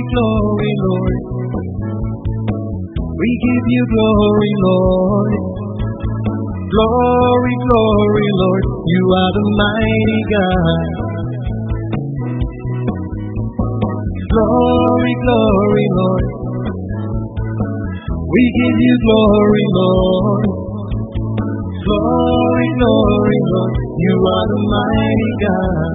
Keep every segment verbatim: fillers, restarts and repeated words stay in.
glory, Lord. We give you glory, Lord. Glory, glory, Lord. You are the mighty God. Glory, glory, Lord. We give you glory, Lord. Glory, glory, Lord. You are the mighty God.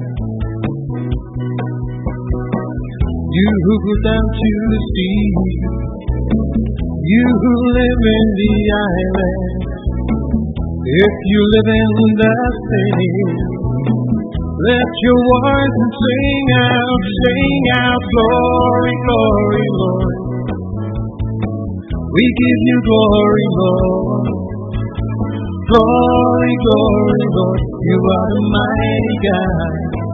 You who go down to the sea, you who live in the island, if you live in the city, let your voice sing out, sing out, glory, glory, Lord. We give you glory, Lord. Glory, glory, Lord. You are the mighty God.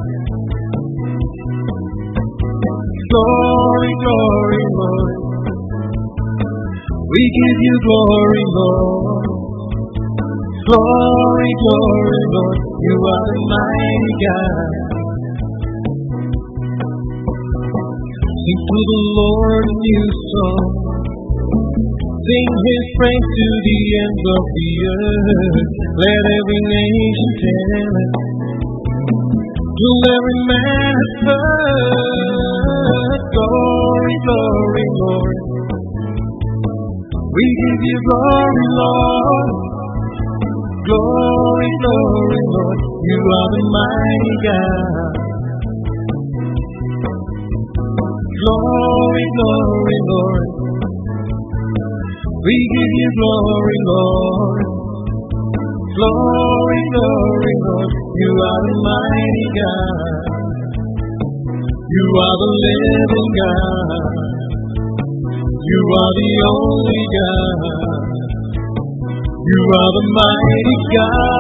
Glory, glory, Lord. We give you glory, Lord. Glory, glory, Lord. You are the mighty God. Sing to the Lord a new song. Sing His praise to the ends of the earth. Let every nation tell it. Till every man has heard. Glory, glory, Lord. We give you glory, Lord. Glory, glory, Lord. You are the mighty God. Glory, glory, Lord. We give you glory, Lord. Glory, glory, Lord. You are the mighty God. You are the living God. You are the only God. You are the mighty God.